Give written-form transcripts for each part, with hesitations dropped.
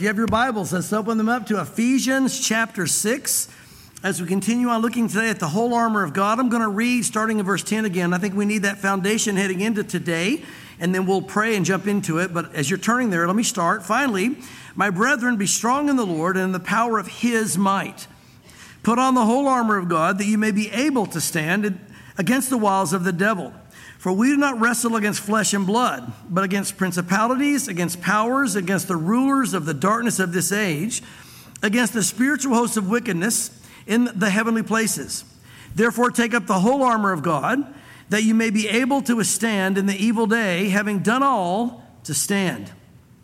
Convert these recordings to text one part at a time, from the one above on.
If you have your Bibles, let's open them up to Ephesians chapter 6. As we continue on looking today at the whole armor of God, I'm going to read starting in verse 10 again. I think we need that foundation heading into today, and then we'll pray and jump into it. But as you're turning there, let me start. Finally, my brethren, be strong in the Lord and in the power of his might. Put on the whole armor of God that you may be able to stand against the wiles of the devil. For we do not wrestle against flesh and blood, but against principalities, against powers, against the rulers of the darkness of this age, against the spiritual hosts of wickedness in the heavenly places. Therefore take up the whole armor of God, that you may be able to withstand in the evil day, having done all to stand.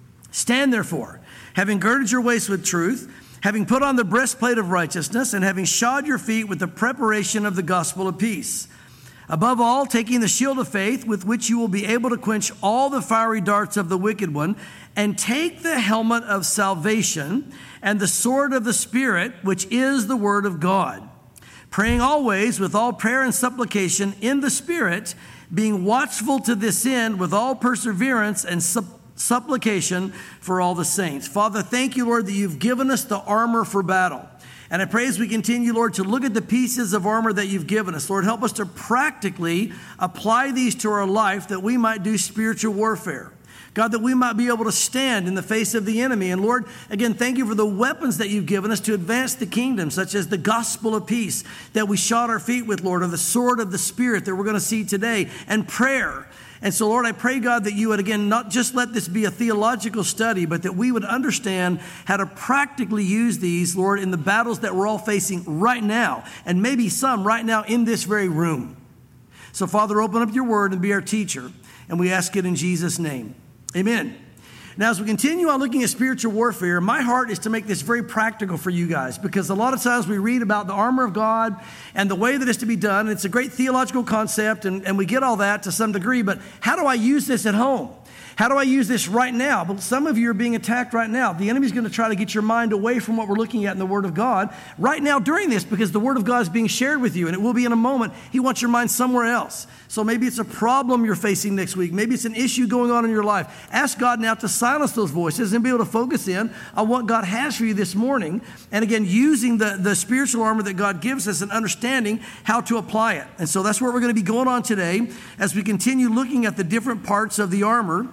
Stand therefore, having girded your waist with truth, having put on the breastplate of righteousness, and having shod your feet with the preparation of the gospel of peace. Above all, taking the shield of faith, with which you will be able to quench all the fiery darts of the wicked one, and take the helmet of salvation and the sword of the Spirit, which is the word of God. Praying always with all prayer and supplication in the Spirit, being watchful to this end with all perseverance and supplication for all the saints. Father, thank you, Lord, that you've given us the armor for battle. And I pray as we continue, Lord, to look at the pieces of armor that you've given us. Lord, help us to practically apply these to our life that we might do spiritual warfare. God, that we might be able to stand in the face of the enemy. And Lord, again, thank you for the weapons that you've given us to advance the kingdom, such as the gospel of peace that we shod our feet with, Lord, or the sword of the Spirit that we're going to see today, and prayer. And so, Lord, I pray, God, that you would, again, not just let this be a theological study, but that we would understand how to practically use these, Lord, in the battles that we're all facing right now, and maybe some right now in this very room. So, Father, open up your word and be our teacher, and we ask it in Jesus' name. Amen. Now, as we continue on looking at spiritual warfare, my heart is to make this very practical for you guys, because a lot of times we read about the armor of God and the way that it's to be done. It's a great theological concept, and we get all that to some degree, but how do I use this at home? How do I use this right now? But some of you are being attacked right now. The enemy's going to try to get your mind away from what we're looking at in the Word of God right now during this, because the Word of God is being shared with you, and it will be in a moment. He wants your mind somewhere else. So maybe it's a problem you're facing next week. Maybe it's an issue going on in your life. Ask God now to silence those voices and be able to focus in on what God has for you this morning. And again, using the spiritual armor that God gives us and understanding how to apply it. And so that's what we're going to be going on today as we continue looking at the different parts of the armor.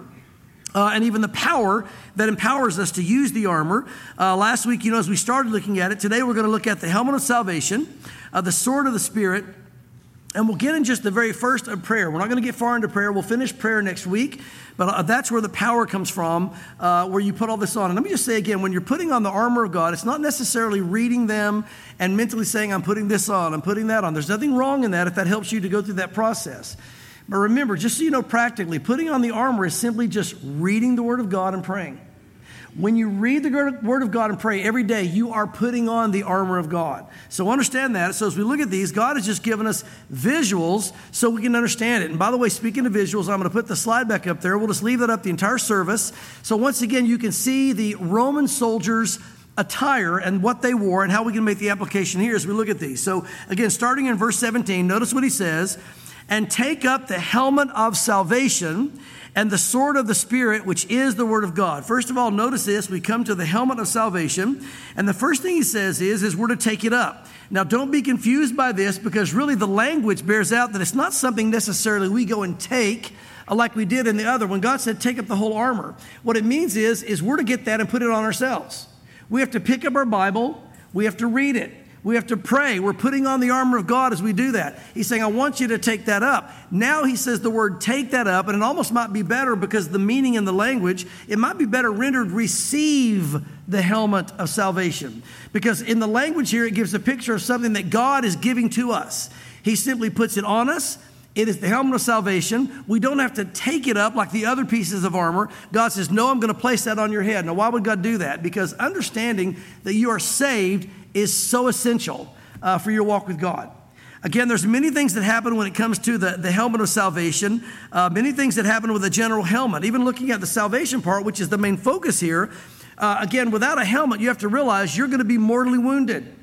And even the power that empowers us to use the armor. Last week, as we started looking at it, today we're going to look at the helmet of salvation, the sword of the Spirit, and we'll get in just the very first of prayer. We're not going to get far into prayer. We'll finish prayer next week, but that's where the power comes from, where you put all this on. And let me just say again, when you're putting on the armor of God, it's not necessarily reading them and mentally saying, I'm putting this on, I'm putting that on. There's nothing wrong in that if that helps you to go through that process. But remember, just so you know practically, putting on the armor is simply just reading the Word of God and praying. When you read the Word of God and pray every day, you are putting on the armor of God. So understand that. So as we look at these, God has just given us visuals so we can understand it. And by the way, speaking of visuals, I'm going to put the slide back up there. We'll just leave that up the entire service. So once again, you can see the Roman soldiers' attire and what they wore and how we can make the application here as we look at these. So again, starting in verse 17, notice what he says. And take up the helmet of salvation and the sword of the Spirit, which is the word of God. First of all, notice this. We come to the helmet of salvation. And the first thing he says is we're to take it up. Now, don't be confused by this, because really the language bears out that it's not something necessarily we go and take like we did in the other. When God said take up the whole armor, what it means is we're to get that and put it on ourselves. We have to pick up our Bible. We have to read it. We have to pray. We're putting on the armor of God as we do that. He's saying, I want you to take that up. Now he says the word take that up, and it almost might be better because the meaning in the language, it might be better rendered receive the helmet of salvation. Because in the language here, it gives a picture of something that God is giving to us. He simply puts it on us. It is the helmet of salvation. We don't have to take it up like the other pieces of armor. God says, no, I'm going to place that on your head. Now, why would God do that? Because understanding that you are saved is so essential for your walk with God. Again, there's many things that happen when it comes to the helmet of salvation, many things that happen with a general helmet. Even looking at the salvation part, which is the main focus here, again, without a helmet, you have to realize you're going to be mortally wounded.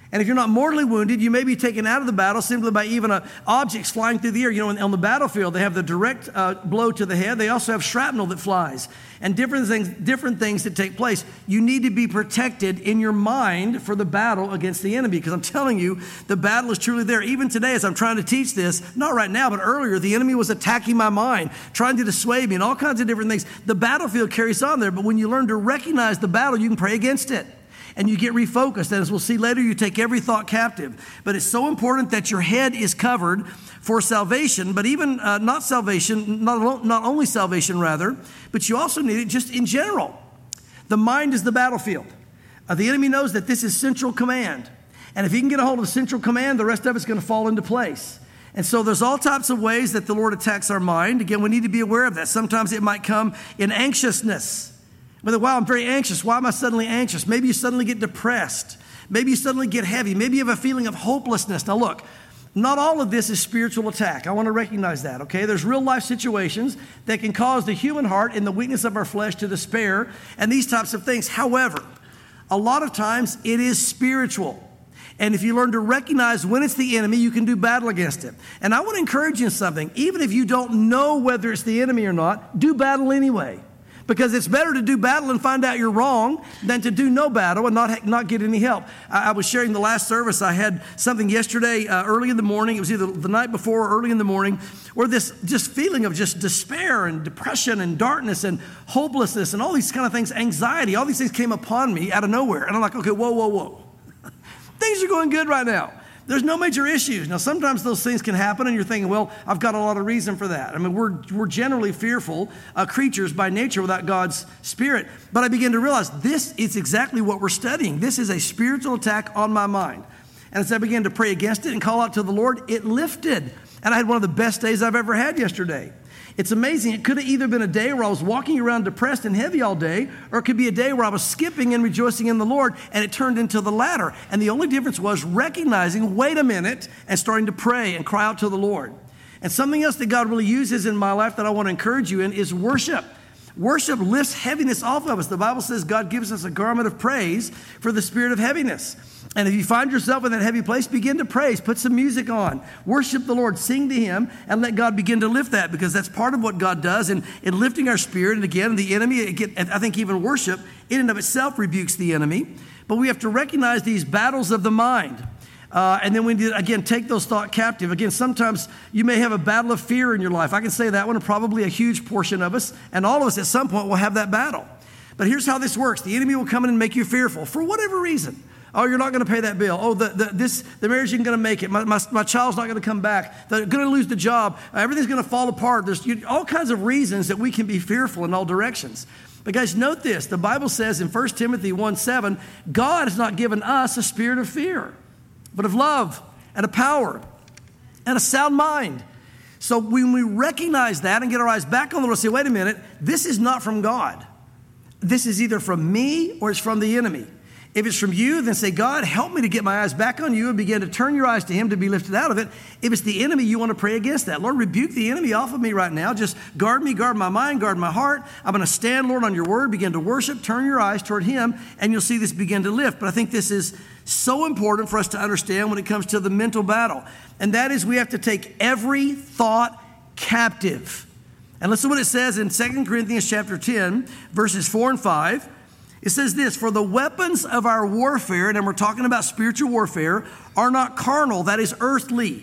And if you're not mortally wounded, you may be taken out of the battle simply by even objects flying through the air. You know, on the battlefield, they have the direct blow to the head. They also have shrapnel that flies and different things that take place. You need to be protected in your mind for the battle against the enemy, because I'm telling you, the battle is truly there. Even today, as I'm trying to teach this, not right now, but earlier, the enemy was attacking my mind, trying to dissuade me and all kinds of different things. The battlefield carries on there, but when you learn to recognize the battle, you can pray against it. And you get refocused. And as we'll see later, you take every thought captive. But it's so important that your head is covered for salvation, but even not salvation, not only salvation rather, but you also need it just in general. The mind is the battlefield. The enemy knows that this is central command. And if he can get a hold of central command, the rest of it's going to fall into place. And so there's all types of ways that the Lord attacks our mind. Again, we need to be aware of that. Sometimes it might come in anxiousness. Wow, I'm very anxious. Why am I suddenly anxious? Maybe you suddenly get depressed. Maybe you suddenly get heavy. Maybe you have a feeling of hopelessness. Now look, not all of this is spiritual attack. I want to recognize that, okay? There's real life situations that can cause the human heart in the weakness of our flesh to despair and these types of things. However, a lot of times it is spiritual. And if you learn to recognize when it's the enemy, you can do battle against it. And I want to encourage you in something. Even if you don't know whether it's the enemy or not, do battle anyway. Because it's better to do battle and find out you're wrong than to do no battle and not get any help. I was sharing the last service. I had something yesterday early in the morning. It was either the night before or early in the morning, where this just feeling of just despair and depression and darkness and hopelessness and all these kind of things, anxiety, all these things came upon me out of nowhere. And I'm like, okay, whoa. Things are going good right now. There's no major issues. Now, sometimes those things can happen, and you're thinking, well, I've got a lot of reason for that. I mean, we're generally fearful creatures by nature without God's Spirit. But I begin to realize this is exactly what we're studying. This is a spiritual attack on my mind. And as I began to pray against it and call out to the Lord, it lifted. And I had one of the best days I've ever had yesterday. It's amazing. It could have either been a day where I was walking around depressed and heavy all day, or it could be a day where I was skipping and rejoicing in the Lord, and it turned into the latter. And the only difference was recognizing, wait a minute, and starting to pray and cry out to the Lord. And something else that God really uses in my life that I want to encourage you in is worship. Worship lifts heaviness off of us. The Bible says God gives us a garment of praise for the spirit of heaviness. And if you find yourself in that heavy place, begin to praise. Put some music on. Worship the Lord. Sing to Him and let God begin to lift that, because that's part of what God does in lifting our spirit. And again, the enemy, I think even worship in and of itself rebukes the enemy. But we have to recognize these battles of the mind. And then we need to, again, take those thoughts captive. Again, sometimes you may have a battle of fear in your life. I can say that one, probably a huge portion of us, and all of us at some point will have that battle. But here's how this works. The enemy will come in and make you fearful for whatever reason. Oh, you're not going to pay that bill. Oh, the marriage isn't going to make it. My child's not going to come back. They're going to lose the job. Everything's going to fall apart. There's all kinds of reasons that we can be fearful in all directions. But guys, note this. The Bible says in 1 Timothy 1:7, God has not given us a spirit of fear, but of love and of power and a sound mind. So when we recognize that and get our eyes back on the Lord, say, wait a minute, this is not from God. This is either from me or it's from the enemy. If it's from you, then say, God, help me to get my eyes back on you, and begin to turn your eyes to Him to be lifted out of it. If it's the enemy, you want to pray against that. Lord, rebuke the enemy off of me right now. Just guard me, guard my mind, guard my heart. I'm going to stand, Lord, on your word, begin to worship, turn your eyes toward Him, and you'll see this begin to lift. But I think this is so important for us to understand when it comes to the mental battle. And that is, we have to take every thought captive. And listen to what it says in 2 Corinthians chapter 10, verses 4 and 5. It says this, for the weapons of our warfare, and we're talking about spiritual warfare, are not carnal, that is earthly,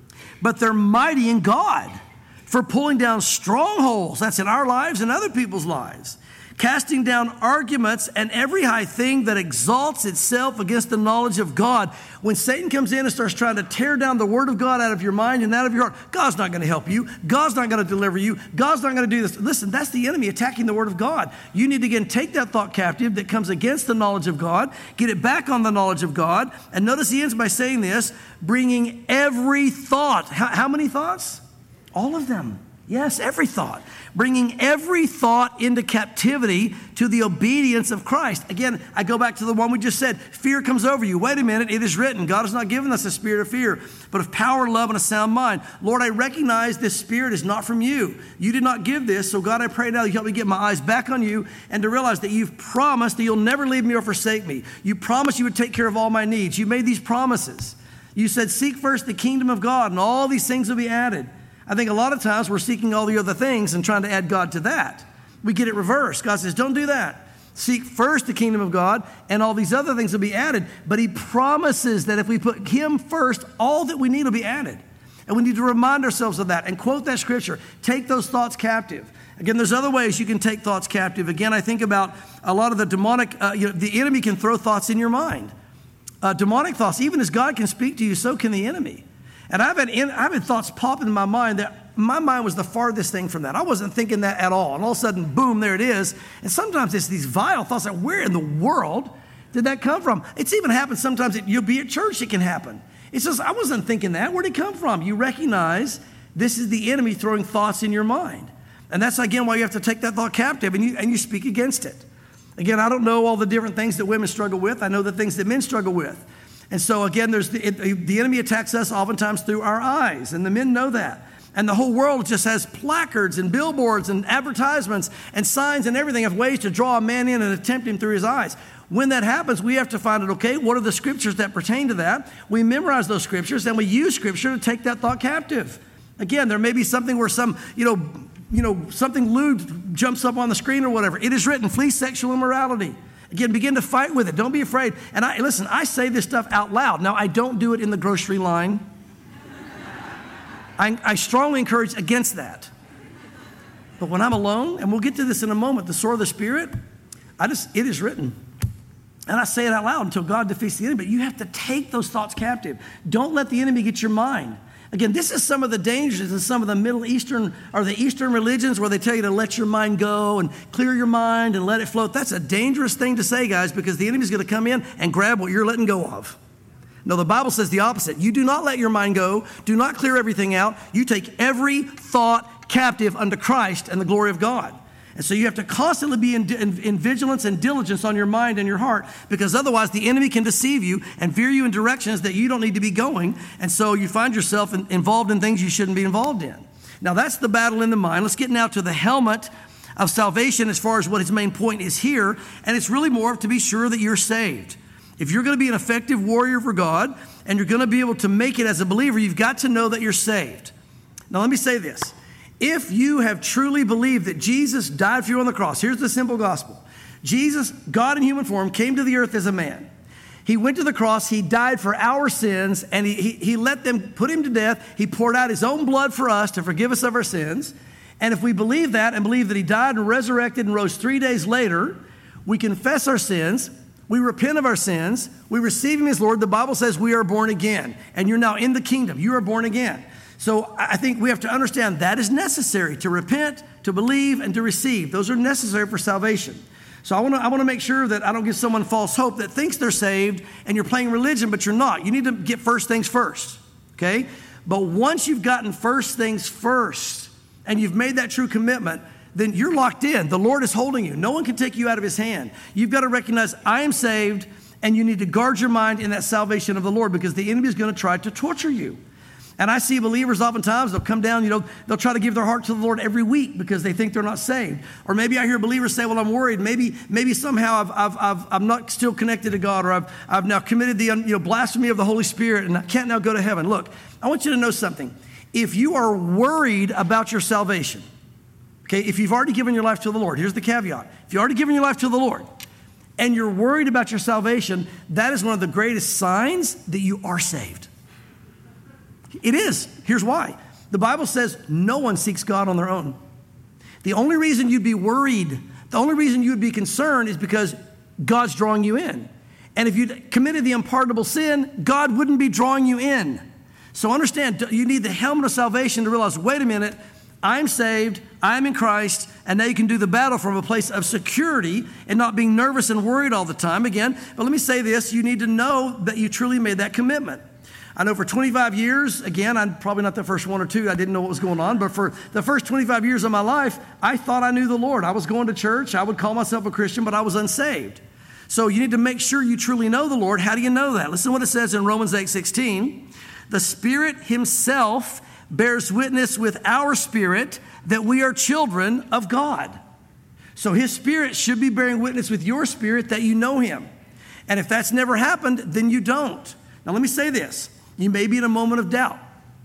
but they're mighty in God for pulling down strongholds, that's in our lives and other people's lives, casting down arguments and every high thing that exalts itself against the knowledge of God. When Satan comes in and starts trying to tear down the word of God out of your mind and out of your heart, God's not going to help you. God's not going to deliver you. God's not going to do this. Listen, that's the enemy attacking the word of God. You need to, again, take that thought captive that comes against the knowledge of God, get it back on the knowledge of God. And notice he ends by saying this, bringing every thought. How many thoughts? All of them. Yes, every thought. Bringing every thought into captivity to the obedience of Christ. Again, I go back to the one we just said. Fear comes over you. Wait a minute, it is written. God has not given us a spirit of fear, but of power, love, and a sound mind. Lord, I recognize this spirit is not from you. You did not give this, so God, I pray now you help me get my eyes back on you and to realize that you've promised that you'll never leave me or forsake me. You promised you would take care of all my needs. You made these promises. You said, seek first the kingdom of God, and all these things will be added. I think a lot of times we're seeking all the other things and trying to add God to that. We get it reversed. God says, don't do that. Seek first the kingdom of God, and all these other things will be added. But he promises that if we put him first, all that we need will be added. And we need to remind ourselves of that and quote that scripture. Take those thoughts captive. Again, there's other ways you can take thoughts captive. Again, I think about a lot of the demonic, the enemy can throw thoughts in your mind. Demonic thoughts, even as God can speak to you, so can the enemy. And I've had thoughts pop in my mind that my mind was the farthest thing from that. I wasn't thinking that at all. And all of a sudden, boom, there it is. And sometimes it's these vile thoughts like, where in the world did that come from? It's even happened sometimes you'll be at church, it can happen. It's just, I wasn't thinking that. Where'd it come from? You recognize this is the enemy throwing thoughts in your mind. And that's, again, why you have to take that thought captive and you speak against it. Again, I don't know all the different things that women struggle with. I know the things that men struggle with. And so, again, there's the enemy attacks us oftentimes through our eyes, and the men know that. And the whole world just has placards and billboards and advertisements and signs and everything of ways to draw a man in and tempt him through his eyes. When that happens, we have to find out, okay, what are the scriptures that pertain to that? We memorize those scriptures, and we use scripture to take that thought captive. Again, there may be something where some, something lewd jumps up on the screen or whatever. It is written, flee sexual immorality. Again, begin to fight with it. Don't be afraid. And I say this stuff out loud. Now, I don't do it in the grocery line. I strongly encourage against that. But when I'm alone, and we'll get to this in a moment, the sword of the Spirit, it is written. And I say it out loud until God defeats the enemy. But you have to take those thoughts captive. Don't let the enemy get your mind. Again, this is some of the dangers in some of the Middle Eastern or the Eastern religions where they tell you to let your mind go and clear your mind and let it float. That's a dangerous thing to say, guys, because the enemy's going to come in and grab what you're letting go of. No, the Bible says the opposite. You do not let your mind go. Do not clear everything out. You take every thought captive unto Christ and the glory of God. And so you have to constantly be in vigilance and diligence on your mind and your heart, because otherwise the enemy can deceive you and veer you in directions that you don't need to be going. And so you find yourself involved in things you shouldn't be involved in. Now that's the battle in the mind. Let's get now to the helmet of salvation as far as what his main point is here. And it's really more to be sure that you're saved. If you're going to be an effective warrior for God and you're going to be able to make it as a believer, you've got to know that you're saved. Now let me say this. If you have truly believed that Jesus died for you on the cross, here's the simple gospel. Jesus, God in human form, came to the earth as a man. He went to the cross, he died for our sins, and he let them put him to death. He poured out his own blood for us to forgive us of our sins. And if we believe that and believe that he died and resurrected and rose 3 days later, we confess our sins, we repent of our sins, we receive him as Lord. The Bible says we are born again, and you're now in the kingdom. You are born again. So I think we have to understand that is necessary to repent, to believe, and to receive. Those are necessary for salvation. So I want to make sure that I don't give someone false hope that thinks they're saved and you're playing religion, but you're not. You need to get first things first, okay? But once you've gotten first things first and you've made that true commitment, then you're locked in. The Lord is holding you. No one can take you out of his hand. You've got to recognize I am saved, and you need to guard your mind in that salvation of the Lord, because the enemy is going to try to torture you. And I see believers oftentimes, they'll come down, they'll try to give their heart to the Lord every week because they think they're not saved. Or maybe I hear believers say, well, I'm worried. Maybe somehow I'm not still connected to God, or I've now committed the blasphemy of the Holy Spirit and I can't now go to heaven. Look, I want you to know something. If you are worried about your salvation, okay, if you've already given your life to the Lord, here's the caveat. If you've already given your life to the Lord and you're worried about your salvation, that is one of the greatest signs that you are saved. It is. Here's why. The Bible says no one seeks God on their own. The only reason you'd be worried, the only reason you'd be concerned is because God's drawing you in. And if you'd committed the unpardonable sin, God wouldn't be drawing you in. So understand, you need the helmet of salvation to realize, wait a minute, I'm saved, I'm in Christ, and now you can do the battle from a place of security and not being nervous and worried all the time. Again, but let me say this, you need to know that you truly made that commitment. I know for 25 years, again, I'm probably not the first one or two, I didn't know what was going on, but for the first 25 years of my life, I thought I knew the Lord. I was going to church, I would call myself a Christian, but I was unsaved. So you need to make sure you truly know the Lord. How do you know that? Listen to what it says in Romans 8:16. The Spirit himself bears witness with our spirit that we are children of God. So his Spirit should be bearing witness with your spirit that you know him. And if that's never happened, then you don't. Now let me say this. You may be in a moment of doubt.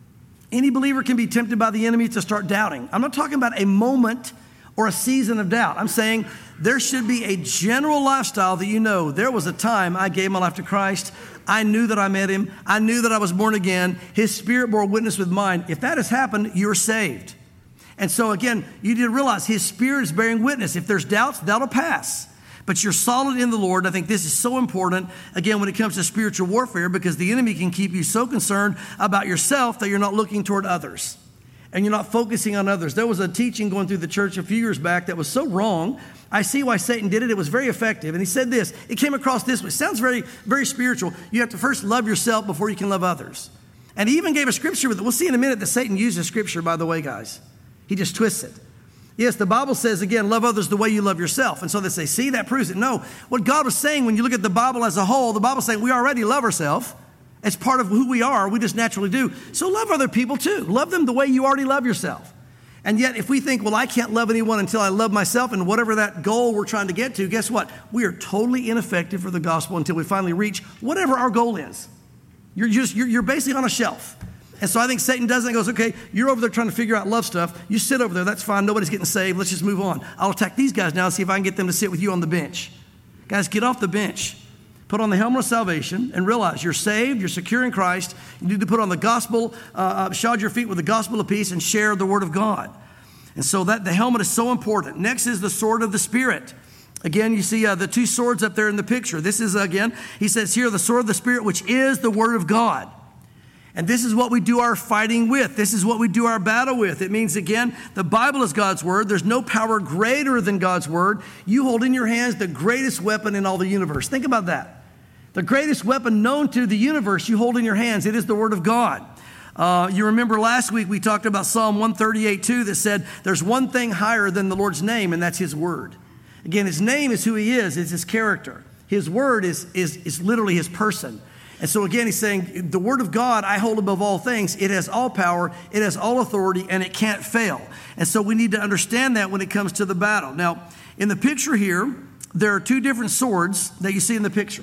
Any believer can be tempted by the enemy to start doubting. I'm not talking about a moment or a season of doubt. I'm saying there should be a general lifestyle that you know, there was a time I gave my life to Christ. I knew that I met him. I knew that I was born again. His Spirit bore witness with mine. If that has happened, you're saved. And so again, you need to realize his Spirit is bearing witness. If there's doubts, that'll pass. But you're solid in the Lord. I think this is so important, again, when it comes to spiritual warfare, because the enemy can keep you so concerned about yourself that you're not looking toward others. And you're not focusing on others. There was a teaching going through the church a few years back that was so wrong. I see why Satan did it. It was very effective. And he said this. It came across this way. It sounds very, very spiritual. You have to first love yourself before you can love others. And he even gave a scripture with it. We'll see in a minute that Satan uses scripture, by the way, guys. He just twists it. Yes, the Bible says, again, love others the way you love yourself. And so they say, see, that proves it. No, what God was saying, when you look at the Bible as a whole, the Bible's saying we already love ourselves. It's part of who we are. We just naturally do. So love other people too. Love them the way you already love yourself. And yet if we think, well, I can't love anyone until I love myself, and whatever that goal we're trying to get to, guess what? We are totally ineffective for the gospel until we finally reach whatever our goal is. You're basically on a shelf. And so I think Satan does that and goes, okay, you're over there trying to figure out love stuff. You sit over there. That's fine. Nobody's getting saved. Let's just move on. I'll attack these guys now and see if I can get them to sit with you on the bench. Guys, get off the bench. Put on the helmet of salvation and realize you're saved, you're secure in Christ. You need to put on the gospel, shod your feet with the gospel of peace and share the word of God. And so that the helmet is so important. Next is the sword of the Spirit. Again, you see the two swords up there in the picture. This is, again, he says here, the sword of the Spirit, which is the word of God. And this is what we do our fighting with. This is what we do our battle with. It means, again, the Bible is God's word. There's no power greater than God's word. You hold in your hands the greatest weapon in all the universe. Think about that. The greatest weapon known to the universe you hold in your hands. It is the word of God. You remember last week we talked about Psalm 138:2 that said there's one thing higher than the Lord's name, and that's his word. Again, his name is who he is. It's his character. His word is literally his person. And so again, he's saying, the word of God I hold above all things. It has all power, it has all authority, and it can't fail. And so we need to understand that when it comes to the battle. Now, in the picture here, there are two different swords that you see in the picture.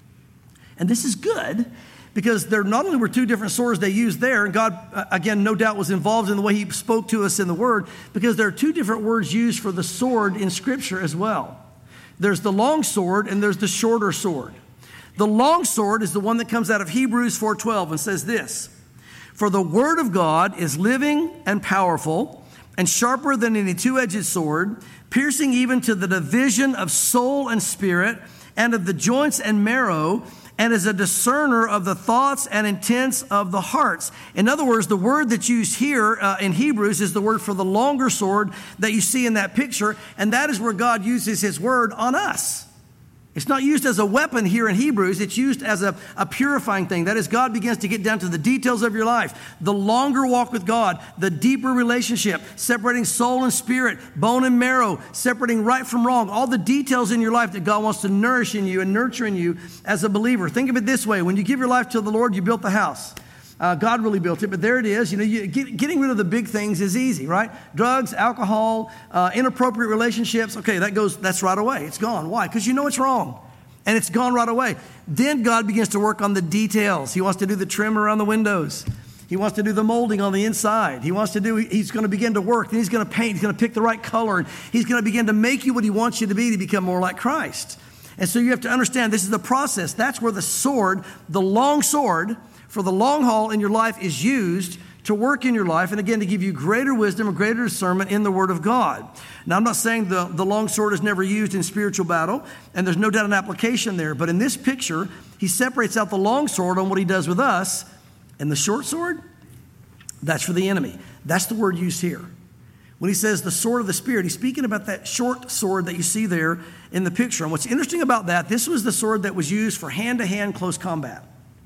And this is good because there not only were two different swords they used there, and God, again, no doubt was involved in the way he spoke to us in the word, because there are two different words used for the sword in Scripture as well. There's the long sword and there's the shorter sword. The long sword is the one that comes out of Hebrews 4:12 and says this, "For the word of God is living and powerful and sharper than any two-edged sword, piercing even to the division of soul and spirit and of the joints and marrow, and is a discerner of the thoughts and intents of the hearts." In other words, the word that's used here in Hebrews is the word for the longer sword that you see in that picture, and that is where God uses his word on us. It's not used as a weapon here in Hebrews. It's used as a purifying thing. That is, God begins to get down to the details of your life. The longer walk with God, the deeper relationship, separating soul and spirit, bone and marrow, separating right from wrong, all the details in your life that God wants to nourish in you and nurture in you as a believer. Think of it this way. When you give your life to the Lord, you built the house. God really built it, but there it is. Getting rid of the big things is easy, right? Drugs, alcohol, inappropriate relationships. Okay, that's right away. It's gone. Why? Because you know it's wrong, and it's gone right away. Then God begins to work on the details. He wants to do the trim around the windows. He wants to do the molding on the inside. He's going to begin to work. Then he's going to paint. He's going to pick the right color, and he's going to begin to make you what he wants you to be to become more like Christ. And so you have to understand this is the process. That's where the sword, the long sword, for the long haul in your life is used to work in your life, and again, to give you greater wisdom and greater discernment in the Word of God. Now, I'm not saying the long sword is never used in spiritual battle, and there's no doubt an application there, but in this picture, he separates out the long sword on what he does with us, and the short sword, that's for the enemy. That's the word used here. When he says the sword of the Spirit, he's speaking about that short sword that you see there in the picture. And what's interesting about that, this was the sword that was used for hand-to-hand close combat.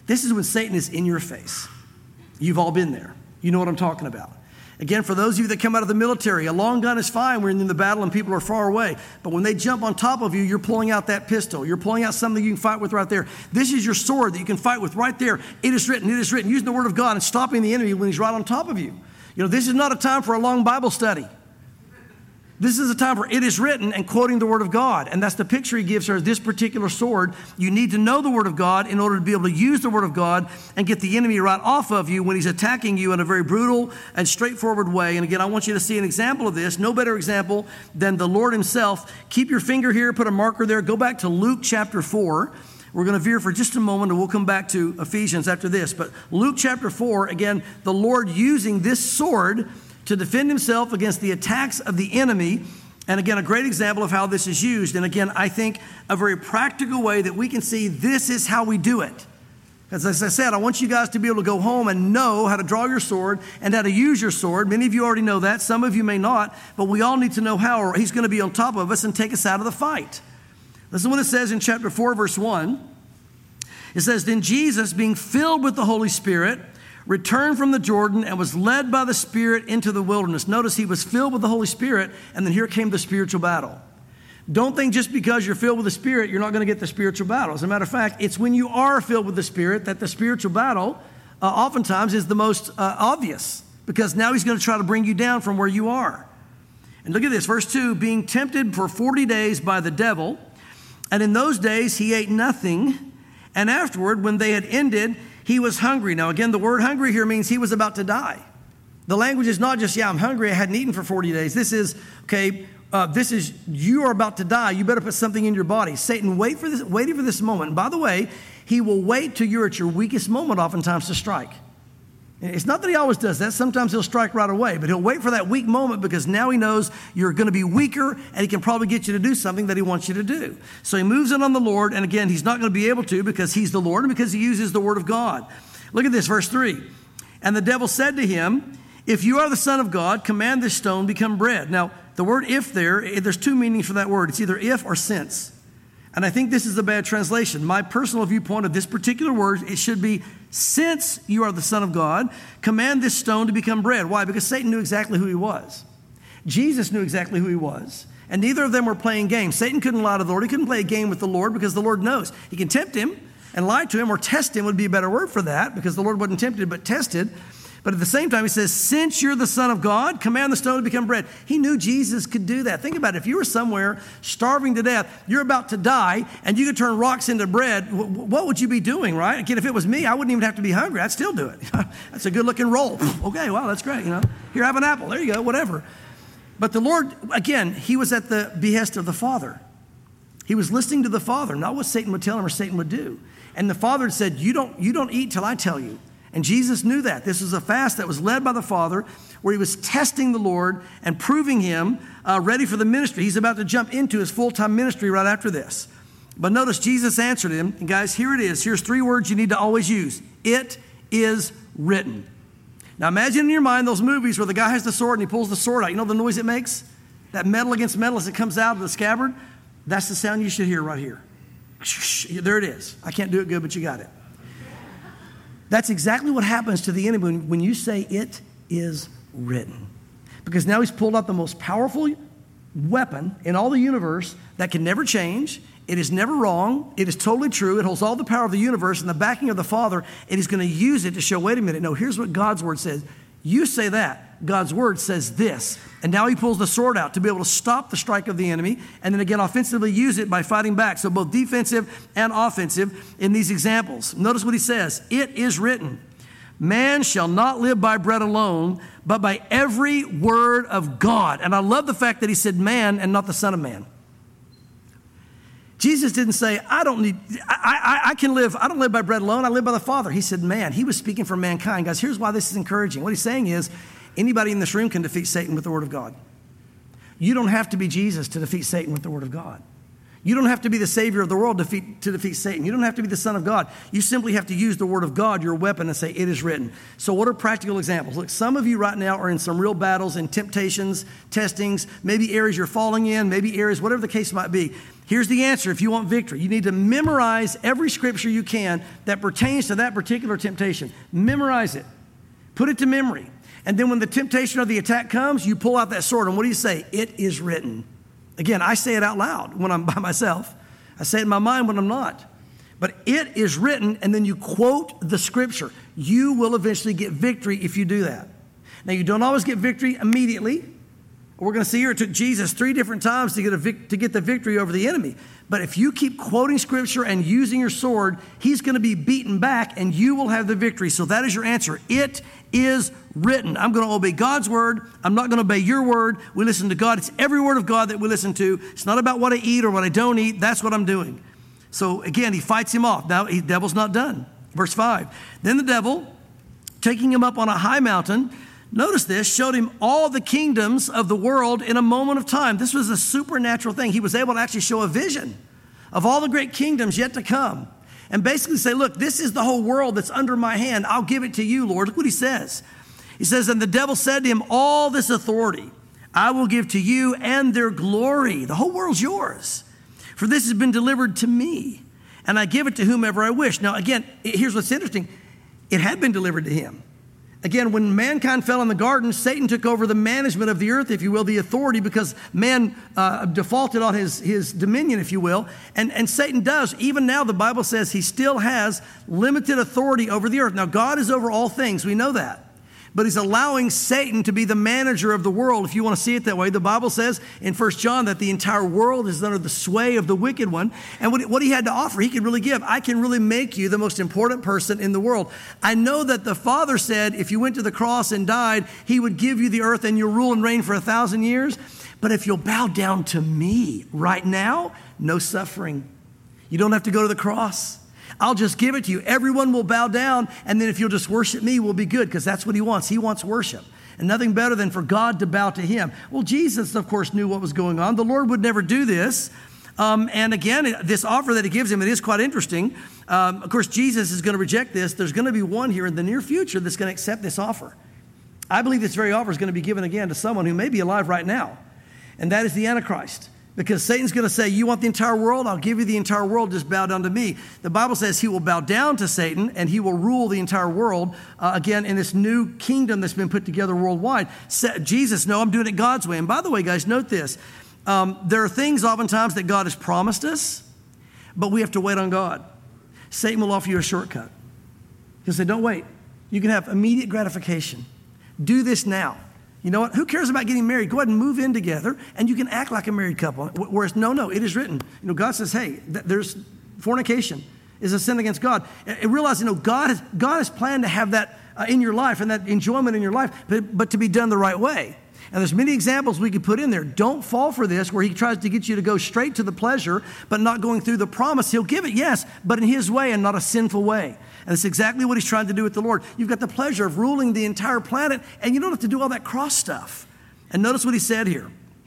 This is when Satan is in your face. You've all been there. You know what I'm talking about. Again, for those of you that come out of the military, a long gun is fine when you're in the battle and people are far away. But when they jump on top of you, you're pulling out that pistol. You're pulling out something you can fight with right there. This is your sword that you can fight with right there. It is written, using the word of God and stopping the enemy when he's right on top of you. You know, this is not a time for a long Bible study. This is a time for it is written and quoting the word of God. And that's the picture he gives her, this particular sword. You need to know the word of God in order to be able to use the word of God and get the enemy right off of you when he's attacking you in a very brutal and straightforward way. And again, I want you to see an example of this. No better example than the Lord himself. Keep your finger here, put a marker there. Go back to Luke chapter 4. We're going to veer for just a moment and we'll come back to Ephesians after this. But Luke chapter 4, again, the Lord using this sword to defend himself against the attacks of the enemy. And again, a great example of how this is used. And again, I think a very practical way that we can see this is how we do it. As I said, I want you guys to be able to go home and know how to draw your sword and how to use your sword. Many of you already know that. Some of you may not. But we all need to know how, or he's going to be on top of us and take us out of the fight. Listen to what it says in chapter 4, verse 1. It says, then Jesus, being filled with the Holy Spirit, returned from the Jordan and was led by the Spirit into the wilderness. Notice he was filled with the Holy Spirit, and then here came the spiritual battle. Don't think just because you're filled with the Spirit, you're not going to get the spiritual battle. As a matter of fact, it's when you are filled with the Spirit that the spiritual battle oftentimes is the most obvious, because now he's going to try to bring you down from where you are. And look at this, verse 2, being tempted for 40 days by the devil, and in those days he ate nothing, and afterward, when they had ended, he was hungry. Now, again, the word hungry here means he was about to die. The language is not just, I'm hungry, I hadn't eaten for 40 days. This is, you are about to die. You better put something in your body. Satan, waiting for this moment. And by the way, he will wait till you're at your weakest moment oftentimes to strike. It's not that he always does that. Sometimes he'll strike right away, but he'll wait for that weak moment because now he knows you're going to be weaker and he can probably get you to do something that he wants you to do. So he moves in on the Lord, and again, he's not going to be able to because he's the Lord and because he uses the word of God. Look at this, verse 3. And the devil said to him, if you are the Son of God, command this stone become bread. Now, the word if there's two meanings for that word. It's either if or since. And I think this is a bad translation. My personal viewpoint of this particular word, it should be, since you are the Son of God, command this stone to become bread. Why? Because Satan knew exactly who he was. Jesus knew exactly who he was. And neither of them were playing games. Satan couldn't lie to the Lord. He couldn't play a game with the Lord because the Lord knows. He can tempt him and lie to him, or test him would be a better word for that, because the Lord wasn't tempted but tested. But at the same time, he says, since you're the Son of God, command the stone to become bread. He knew Jesus could do that. Think about it. If you were somewhere starving to death, you're about to die, and you could turn rocks into bread, what would you be doing, right? Again, if it was me, I wouldn't even have to be hungry. I'd still do it. That's a good-looking roll. Okay, well, that's great. Here, have an apple. There you go, whatever. But the Lord, again, he was at the behest of the Father. He was listening to the Father, not what Satan would tell him or Satan would do. And the Father said, you don't eat till I tell you. And Jesus knew that. This was a fast that was led by the Father, where he was testing the Lord and proving him ready for the ministry. He's about to jump into his full-time ministry right after this. But notice Jesus answered him. And guys, here it is. Here's three words you need to always use. It is written. Now imagine in your mind those movies where the guy has the sword and he pulls the sword out. You know the noise it makes? That metal against metal as it comes out of the scabbard? That's the sound you should hear right here. There it is. I can't do it good, but you got it. That's exactly what happens to the enemy when you say it is written. Because now he's pulled out the most powerful weapon in all the universe that can never change. It is never wrong. It is totally true. It holds all the power of the universe and the backing of the Father. And he's going to use it to show, wait a minute, no, here's what God's word says. You say that. God's word says this. And now he pulls the sword out to be able to stop the strike of the enemy, and then again offensively use it by fighting back. So both defensive and offensive in these examples. Notice what he says. It is written, man shall not live by bread alone, but by every word of God. And I love the fact that he said man and not the Son of Man. Jesus didn't say, I don't live by bread alone, I live by the Father. He said man. He was speaking for mankind. Guys, here's why this is encouraging. What he's saying is, anybody in this room can defeat Satan with the word of God. You don't have to be Jesus to defeat Satan with the word of God. You don't have to be the Savior of the world to defeat Satan. You don't have to be the Son of God. You simply have to use the word of God, your weapon, and say, it is written. So what are practical examples? Look, some of you right now are in some real battles and temptations, testings, maybe areas you're falling in, maybe areas, whatever the case might be. Here's the answer if you want victory. You need to memorize every scripture you can that pertains to that particular temptation. Memorize it. Put it to memory. And then when the temptation or the attack comes, you pull out that sword. And what do you say? It is written. Again, I say it out loud when I'm by myself. I say it in my mind when I'm not. But it is written, and then you quote the scripture. You will eventually get victory if you do that. Now, you don't always get victory immediately. We're going to see here it took Jesus 3 different times to get the victory over the enemy. But if you keep quoting scripture and using your sword, he's going to be beaten back and you will have the victory. So that is your answer. It is written. I'm going to obey God's word. I'm not going to obey your word. We listen to God. It's every word of God that we listen to. It's not about what I eat or what I don't eat. That's what I'm doing. So again, he fights him off. Now, the devil's not done. Verse 5. Then the devil, taking him up on a high mountain, notice this, showed him all the kingdoms of the world in a moment of time. This was a supernatural thing. He was able to actually show a vision of all the great kingdoms yet to come. And basically say, look, this is the whole world that's under my hand. I'll give it to you, Lord. Look what he says. He says, and the devil said to him, all this authority I will give to you and their glory. The whole world's yours. For this has been delivered to me, and I give it to whomever I wish. Now, again, here's what's interesting. It had been delivered to him. Again, when mankind fell in the garden, Satan took over the management of the earth, if you will, the authority, because man defaulted on his dominion, if you will. And Satan does. Even now, the Bible says he still has limited authority over the earth. Now, God is over all things. We know that. But he's allowing Satan to be the manager of the world, if you want to see it that way. The Bible says in 1 John that the entire world is under the sway of the wicked one. And what he had to offer, he could really give. I can really make you the most important person in the world. I know that the Father said if you went to the cross and died, he would give you the earth and you'll rule and reign for 1,000 years. But if you'll bow down to me right now, no suffering. You don't have to go to the cross. I'll just give it to you. Everyone will bow down, and then if you'll just worship me, we'll be good, because that's what he wants. He wants worship. And nothing better than for God to bow to him. Well, Jesus, of course, knew what was going on. The Lord would never do this. And again, this offer that he gives him, it is quite interesting. Of course, Jesus is going to reject this. There's going to be one here in the near future that's going to accept this offer. I believe this very offer is going to be given again to someone who may be alive right now, and that is the Antichrist. Because Satan's going to say, you want the entire world? I'll give you the entire world. Just bow down to me. The Bible says he will bow down to Satan and he will rule the entire world, again, in this new kingdom that's been put together worldwide. Jesus, no, I'm doing it God's way. And by the way, guys, note this. There are things oftentimes that God has promised us, but we have to wait on God. Satan will offer you a shortcut. He'll say, don't wait. You can have immediate gratification. Do this now. You know what? Who cares about getting married? Go ahead and move in together, and you can act like a married couple. Whereas, no, it is written. You know, God says, hey, there's fornication is a sin against God. And realize, God has planned to have that in your life and that enjoyment in your life, but to be done the right way. And there's many examples we could put in there. Don't fall for this where he tries to get you to go straight to the pleasure, but not going through the promise. He'll give it, yes, but in his way and not a sinful way. And it's exactly what he's trying to do with the Lord. You've got the pleasure of ruling the entire planet, and you don't have to do all that cross stuff. And notice what he said here.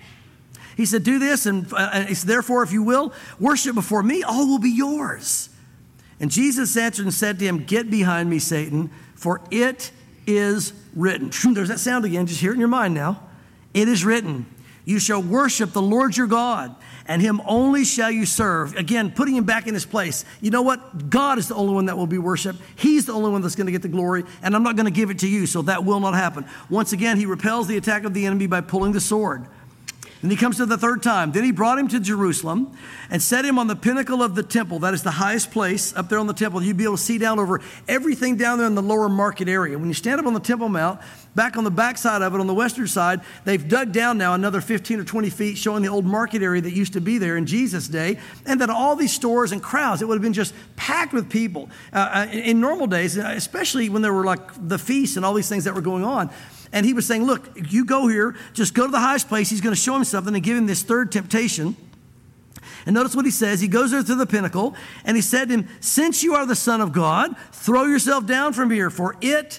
He said, do this, and he said, therefore, if you will, worship before me, all will be yours. And Jesus answered and said to him, get behind me, Satan, for it is written. There's that sound again. Just hear it in your mind now. It is written, you shall worship the Lord your God, and him only shall you serve. Again, putting him back in his place. You know what? God is the only one that will be worshiped. He's the only one that's going to get the glory, and I'm not going to give it to you, so that will not happen. Once again, he repels the attack of the enemy by pulling the sword. And he comes to the third time. Then he brought him to Jerusalem and set him on the pinnacle of the temple. That is the highest place up there on the temple. You'd be able to see down over everything down there in the lower market area. When you stand up on the Temple Mount, back on the backside of it, on the western side, they've dug down now another 15 or 20 feet, showing the old market area that used to be there in Jesus' day. And that all these stores and crowds, it would have been just packed with people. In normal days, especially when there were like the feasts and all these things that were going on. And he was saying, look, you go here, just go to the highest place. He's going to show him something and give him this third temptation. And notice what he says. He goes there to the pinnacle, and he said to him, since you are the Son of God, throw yourself down from here, for it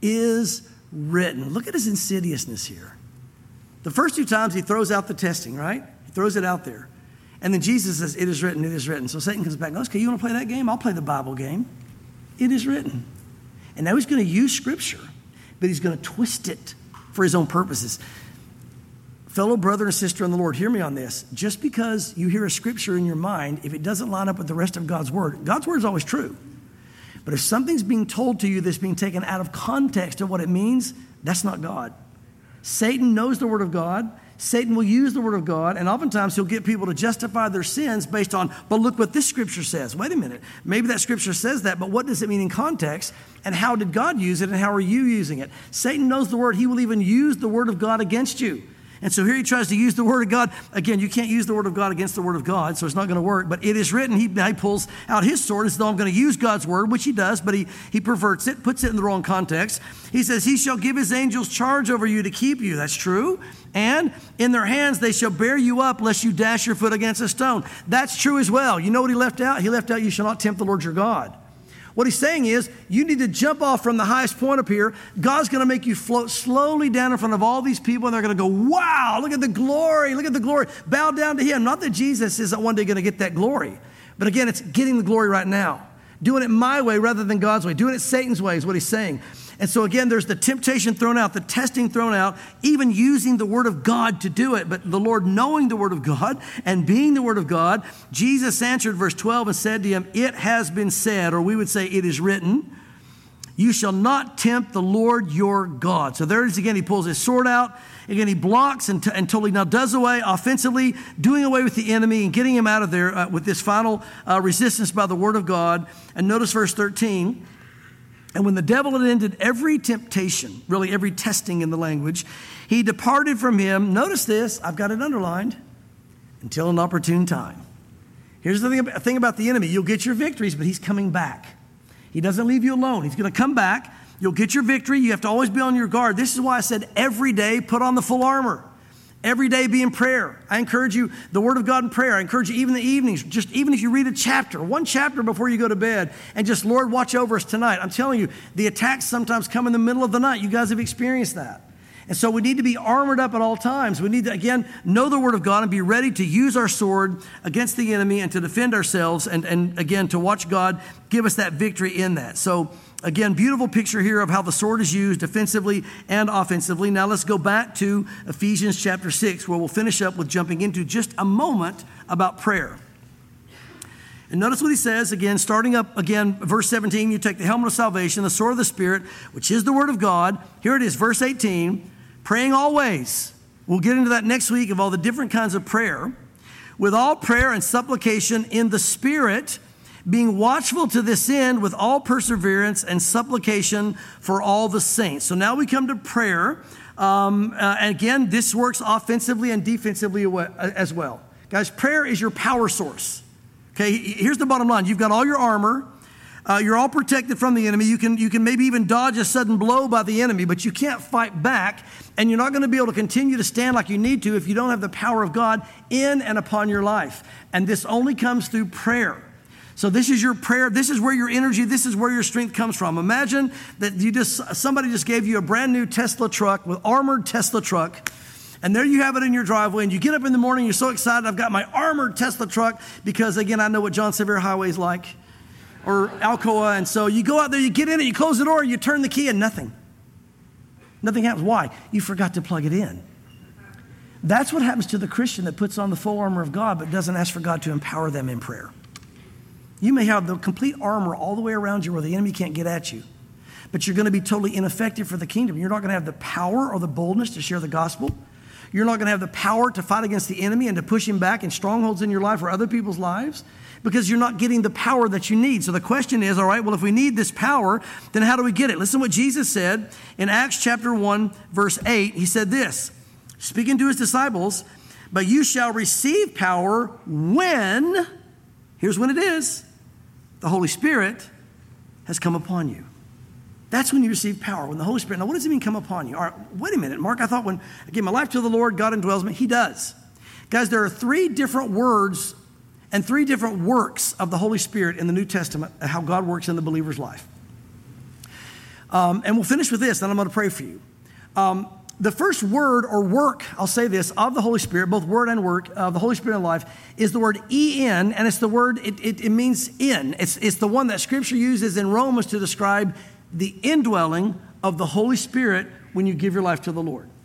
is written. Look at his insidiousness here. The first 2 times he throws out the testing, right? He throws it out there. And then Jesus says, it is written, it is written. So Satan comes back and goes, okay, you want to play that game? I'll play the Bible game. It is written. And now he's going to use Scripture, but he's going to twist it for his own purposes. fellow brother and sister in the Lord, hear me on this. Just because you hear a scripture in your mind, if it doesn't line up with the rest of God's word is always true. But if something's being told to you that's being taken out of context of what it means, that's not God. Satan knows the word of God. Satan will use the word of God, and oftentimes he'll get people to justify their sins based on, but look what this scripture says. Wait a minute. Maybe that scripture says that, but what does it mean in context? And how did God use it, and how are you using it? Satan knows the word. He will even use the word of God against you. And so here he tries to use the word of God. Again, you can't use the word of God against the word of God, so it's not going to work. But it is written. He pulls out his sword as though I'm going to use God's word, which he does, but he perverts it, puts it in the wrong context. He says, he shall give his angels charge over you to keep you. That's true. And in their hands they shall bear you up, lest you dash your foot against a stone. That's true as well. You know what he left out? He left out, you shall not tempt the Lord your God. What he's saying is, you need to jump off from the highest point up here. God's going to make you float slowly down in front of all these people, and they're going to go, wow, look at the glory, look at the glory. Bow down to him. Not that Jesus isn't one day going to get that glory. But again, it's getting the glory right now. Doing it my way rather than God's way. Doing it Satan's way is what he's saying. And so again, there's the temptation thrown out, the testing thrown out, even using the word of God to do it. But the Lord knowing the word of God and being the word of God, Jesus answered verse 12 and said to him, it has been said, or we would say it is written, you shall not tempt the Lord your God. So there it is again. He pulls his sword out. Again, he blocks and totally now does away offensively, doing away with the enemy and getting him out of there with this final resistance by the word of God. And notice verse 13. And when the devil had ended every temptation, really every testing in the language, he departed from him. Notice this, I've got it underlined, until an opportune time. Here's the thing about the enemy. You'll get your victories, but he's coming back. He doesn't leave you alone. He's going to come back. You'll get your victory. You have to always be on your guard. This is why I said every day put on the full armor. Every day be in prayer. I encourage you, the word of God in prayer. I encourage you even in the evenings, just even if you read a chapter, one chapter before you go to bed, and just, Lord, watch over us tonight. I'm telling you, the attacks sometimes come in the middle of the night. You guys have experienced that. And so we need to be armored up at all times. We need to, again, know the word of God and be ready to use our sword against the enemy and to defend ourselves and again, to watch God give us that victory in that. So again, beautiful picture here of how the sword is used defensively and offensively. Now let's go back to Ephesians chapter 6, where we'll finish up with jumping into just a moment about prayer. And notice what he says, again, starting up again, verse 17, you take the helmet of salvation, the sword of the Spirit, which is the word of God. Here it is, verse 18, praying always. We'll get into that next week of all the different kinds of prayer. With all prayer and supplication in the Spirit, being watchful to this end with all perseverance and supplication for all the saints. So now we come to prayer. And again, this works offensively and defensively as well. Guys, prayer is your power source. Okay, here's the bottom line. You've got all your armor. You're all protected from the enemy. You can maybe even dodge a sudden blow by the enemy, but you can't fight back. And you're not going to be able to continue to stand like you need to if you don't have the power of God in and upon your life. And this only comes through prayer. So this is your prayer. This is where your energy, this is where your strength comes from. Imagine that somebody just gave you a brand new Tesla truck, with armored Tesla truck. And there you have it in your driveway, and you get up in the morning, you're so excited, I've got my armored Tesla truck, because again, I know what John Sevier Highway is like, or Alcoa, and so you go out there, you get in it, you close the door, you turn the key, and nothing happens. Why? You forgot to plug it in. That's what happens to the Christian that puts on the full armor of God, but doesn't ask for God to empower them in prayer. You may have the complete armor all the way around you where the enemy can't get at you, but you're going to be totally ineffective for the kingdom. You're not going to have the power or the boldness to share the gospel. You're not going to have the power to fight against the enemy and to push him back in strongholds in your life or other people's lives, because you're not getting the power that you need. So the question is, all right, well, if we need this power, then how do we get it? Listen to what Jesus said in Acts chapter 1, verse 8. He said this, speaking to his disciples, but you shall receive power when, here's when it is, the Holy Spirit has come upon you. That's when you receive power, when the Holy Spirit. Now, what does it mean come upon you? All right, wait a minute, Mark. I thought when I gave my life to the Lord, God indwells me. He does. Guys, there are 3 different words and 3 different works of the Holy Spirit in the New Testament, how God works in the believer's life. And we'll finish with this, then I'm going to pray for you. The first word or work, I'll say this, of the Holy Spirit, both word and work of the Holy Spirit in life, is the word en, and it's the word, it means in. It's the one that Scripture uses in Romans to describe the indwelling of the Holy Spirit when you give your life to the Lord.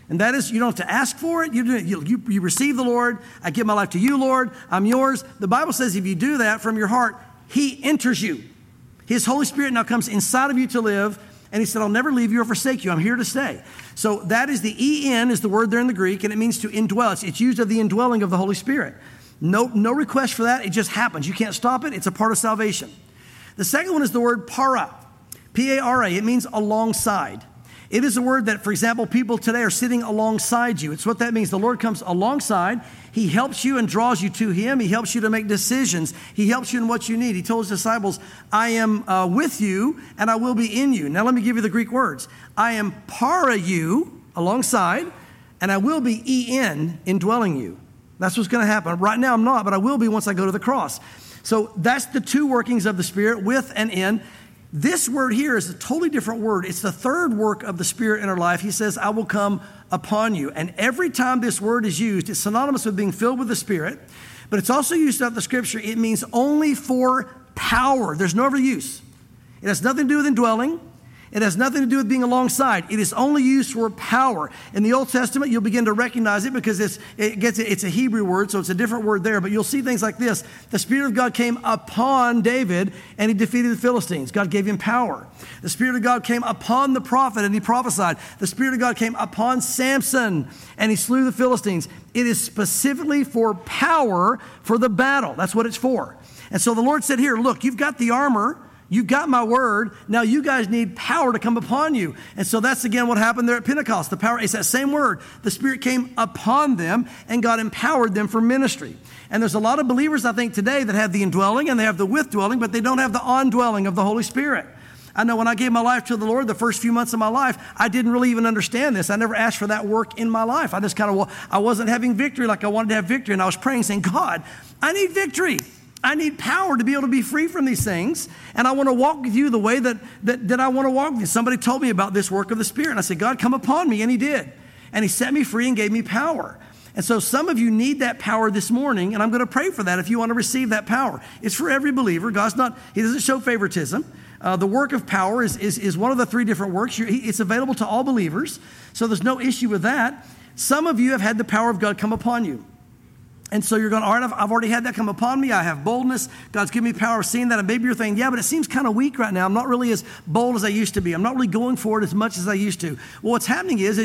And that is, you don't have to ask for it. You receive the Lord. I give my life to you, Lord. I'm yours. The Bible says if you do that from your heart, he enters you. His Holy Spirit now comes inside of you to live. And he said, I'll never leave you or forsake you. I'm here to stay. So that is the en is the word there in the Greek, and it means to indwell. It's used of the indwelling of the Holy Spirit. No request for that. It just happens. You can't stop it. It's a part of salvation. The second one is the word para, P-A-R-A. It means alongside. It is a word that, for example, people today are sitting alongside you. It's what that means. The Lord comes alongside. He helps you and draws you to him. He helps you to make decisions. He helps you in what you need. He told his disciples, I am with you and I will be in you. Now let me give you the Greek words. I am para you, alongside, and I will be en, indwelling you. That's what's going to happen. Right now I'm not, but I will be once I go to the cross. So that's the two workings of the Spirit, with and in. This word here is a totally different word. It's the third work of the Spirit in our life. He says, I will come upon you. And every time this word is used, it's synonymous with being filled with the Spirit, but it's also used throughout the Scripture. It means only for power. There's no other use. It has nothing to do with indwelling. It has nothing to do with being alongside. It is only used for power. In the Old Testament, you'll begin to recognize it because it's a Hebrew word, so it's a different word there. But you'll see things like this. The Spirit of God came upon David, and he defeated the Philistines. God gave him power. The Spirit of God came upon the prophet, and he prophesied. The Spirit of God came upon Samson, and he slew the Philistines. It is specifically for power for the battle. That's what it's for. And so the Lord said here, look, you've got the armor. You've got my word. Now you guys need power to come upon you. And so that's again what happened there at Pentecost. The power, it's that same word. The Spirit came upon them and God empowered them for ministry. And there's a lot of believers, I think, today that have the indwelling and they have the withdwelling, but they don't have the ondwelling of the Holy Spirit. I know when I gave my life to the Lord, the first few months of my life, I didn't really even understand this. I never asked for that work in my life. I just I wasn't having victory like I wanted to have victory. And I was praying saying, God, I need victory. I need power to be able to be free from these things. And I want to walk with you the way that I want to walk with you. Somebody told me about this work of the Spirit. And I said, God, come upon me. And he did. And he set me free and gave me power. And so some of you need that power this morning. And I'm going to pray for that if you want to receive that power. It's for every believer. He doesn't show favoritism. The work of power is one of the three different works. It's available to all believers. So there's no issue with that. Some of you have had the power of God come upon you. And so you're going, all right, I've already had that come upon me. I have boldness. God's given me power of seeing that. And maybe you're thinking, yeah, but it seems kind of weak right now. I'm not really as bold as I used to be. I'm not really going for it as much as I used to. Well, what's happening is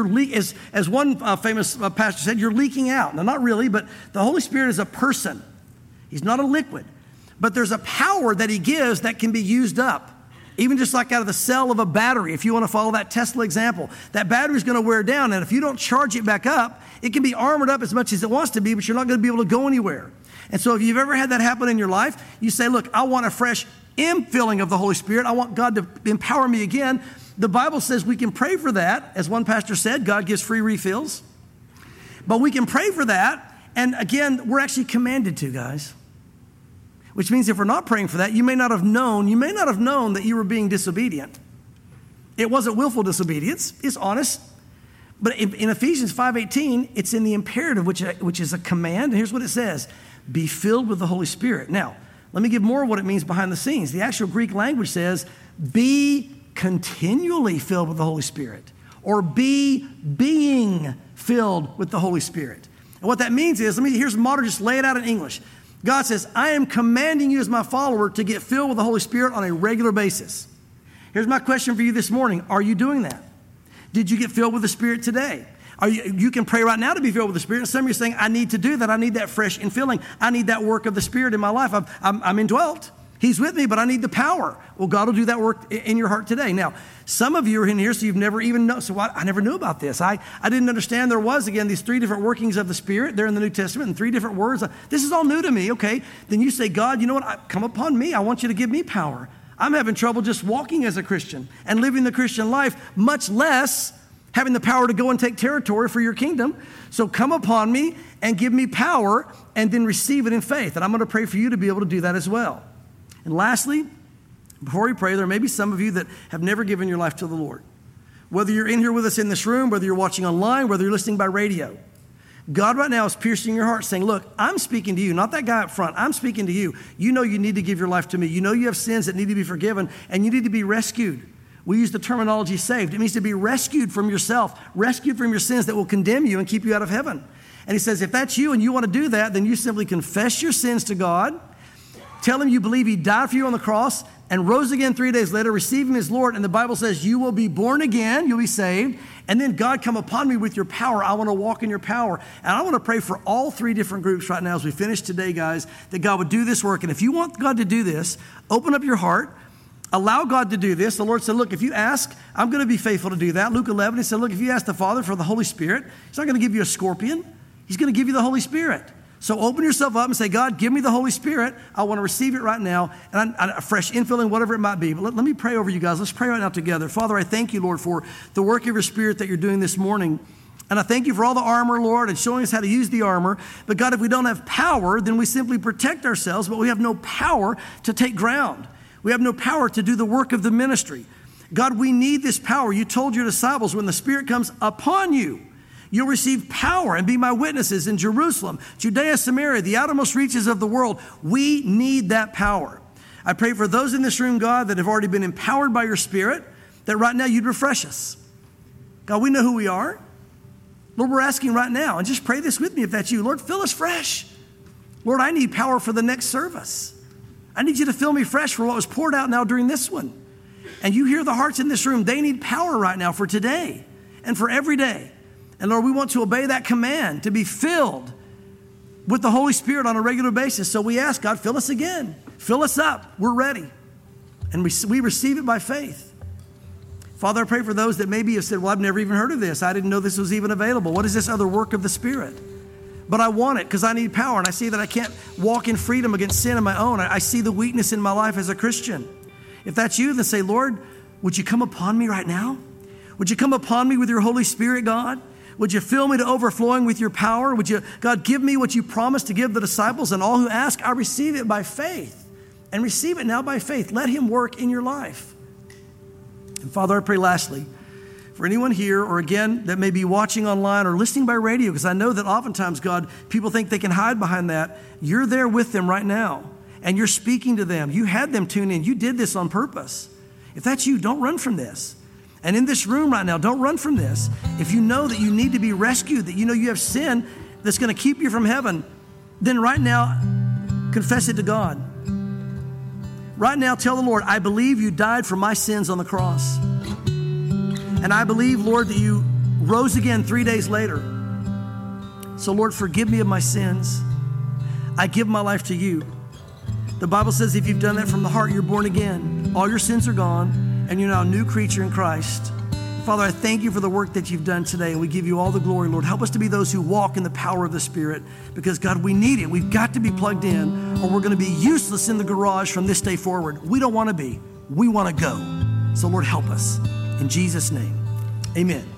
as one famous pastor said, you're leaking out. Now, not really, but the Holy Spirit is a person. He's not a liquid. But there's a power that he gives that can be used up. Even just like out of the cell of a battery, if you want to follow that Tesla example, that battery is going to wear down. And if you don't charge it back up, it can be armored up as much as it wants to be, but you're not going to be able to go anywhere. And so if you've ever had that happen in your life, you say, look, I want a fresh infilling of the Holy Spirit. I want God to empower me again. The Bible says we can pray for that. As one pastor said, God gives free refills. But we can pray for that. And again, we're actually commanded to, guys. Which means if we're not praying for that, you may not have known that you were being disobedient. It wasn't willful disobedience. It's honest. But in Ephesians 5:18, it's in the imperative, which is a command. And here's what it says. Be filled with the Holy Spirit. Now, let me give more of what it means behind the scenes. The actual Greek language says, be continually filled with the Holy Spirit. Or be being filled with the Holy Spirit. And what that means is, here's modern, just lay it out in English. God says, I am commanding you as my follower to get filled with the Holy Spirit on a regular basis. Here's my question for you this morning. Are you doing that? Did you get filled with the Spirit today? You can pray right now to be filled with the Spirit. And some of you are saying, I need to do that. I need that fresh infilling. I need that work of the Spirit in my life. I'm indwelt. He's with me, but I need the power. Well, God will do that work in your heart today. Now, some of you are in here, so you've never even known. So I never knew about this. I didn't understand there was, again, these three different workings of the Spirit. They're in the New Testament in three different words. This is all new to me, okay? Then you say, God, you know what? Come upon me. I want you to give me power. I'm having trouble just walking as a Christian and living the Christian life, much less having the power to go and take territory for your kingdom. So come upon me and give me power and then receive it in faith. And I'm going to pray for you to be able to do that as well. And lastly, before we pray, there may be some of you that have never given your life to the Lord. Whether you're in here with us in this room, whether you're watching online, whether you're listening by radio, God right now is piercing your heart saying, look, I'm speaking to you, not that guy up front. I'm speaking to you. You know you need to give your life to me. You know you have sins that need to be forgiven and you need to be rescued. We use the terminology saved. It means to be rescued from yourself, rescued from your sins that will condemn you and keep you out of heaven. And he says, if that's you and you want to do that, then you simply confess your sins to God, tell him you believe he died for you on the cross and rose again 3 days later, receive him as Lord. And the Bible says you will be born again, you'll be saved. And then God, come upon me with your power. I want to walk in your power. And I want to pray for all three different groups right now as we finish today, guys, that God would do this work. And if you want God to do this, open up your heart. Allow God to do this. The Lord said, look, if you ask, I'm going to be faithful to do that. Luke 11, he said, look, if you ask the Father for the Holy Spirit, he's not going to give you a scorpion. He's going to give you the Holy Spirit. So open yourself up and say, God, give me the Holy Spirit. I want to receive it right now. And a fresh infilling, whatever it might be. But let me pray over you guys. Let's pray right now together. Father, I thank you, Lord, for the work of your Spirit that you're doing this morning. And I thank you for all the armor, Lord, and showing us how to use the armor. But God, if we don't have power, then we simply protect ourselves, but we have no power to take ground. We have no power to do the work of the ministry. God, we need this power. You told your disciples when the Spirit comes upon you, you'll receive power and be my witnesses in Jerusalem, Judea, Samaria, the outermost reaches of the world. We need that power. I pray for those in this room, God, that have already been empowered by your Spirit, that right now you'd refresh us. God, we know who we are. Lord, we're asking right now, and just pray this with me if that's you. Lord, fill us fresh. Lord, I need power for the next service. I need you to fill me fresh for what was poured out now during this one. And you hear the hearts in this room. They need power right now for today and for every day. And Lord, we want to obey that command to be filled with the Holy Spirit on a regular basis. So we ask, God, fill us again. Fill us up. We're ready. And we receive it by faith. Father, I pray for those that maybe have said, well, I've never even heard of this. I didn't know this was even available. What is this other work of the Spirit? But I want it because I need power. And I see that I can't walk in freedom against sin on my own. I see the weakness in my life as a Christian. If that's you, then say, Lord, would you come upon me right now? Would you come upon me with your Holy Spirit, God? Would you fill me to overflowing with your power? Would you, God, give me what you promised to give the disciples? And all who ask, I receive it by faith. And receive it now by faith. Let him work in your life. And Father, I pray lastly, for anyone here or again that may be watching online or listening by radio, because I know that oftentimes, God, people think they can hide behind that. You're there with them right now, and you're speaking to them. You had them tune in. You did this on purpose. If that's you, don't run from this. And in this room right now, don't run from this. If you know that you need to be rescued, that you know you have sin that's going to keep you from heaven, then right now, confess it to God. Right now, tell the Lord, I believe you died for my sins on the cross. And I believe, Lord, that you rose again 3 days later. So, Lord, forgive me of my sins. I give my life to you. The Bible says if you've done that from the heart, you're born again. All your sins are gone, and you're now a new creature in Christ. Father, I thank you for the work that you've done today, and we give you all the glory, Lord. Help us to be those who walk in the power of the Spirit, because, God, we need it. We've got to be plugged in, or we're going to be useless in the garage from this day forward. We don't want to be. We want to go. So, Lord, help us. In Jesus' name, amen.